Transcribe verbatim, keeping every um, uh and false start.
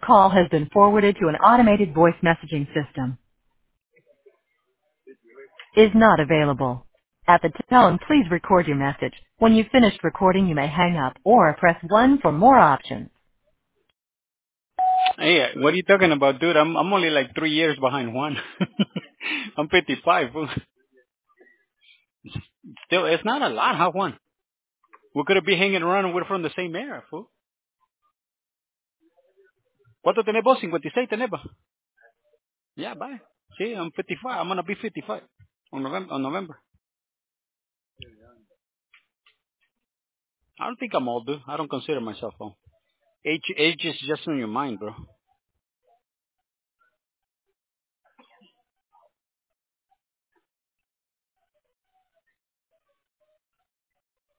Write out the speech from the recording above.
call has been forwarded to an automated voice messaging system. Is not available. At the tone, please record your message. When you've finished recording, you may hang up or press one for more options. Hey, what are you talking about, dude? I'm I'm only like three years behind Juan. I'm fifty-five. Fool. Still, it's not a lot, huh, Juan? We could be hanging around and we're from the same era, fool. ¿Cuánto tenés vos? fifty-six tenés, ba? Yeah, bye. See, I'm fifty-five. I'm gonna be fifty-five on November. On November. I don't think I'm old, dude. I don't consider myself old. Age, age is just in your mind, bro.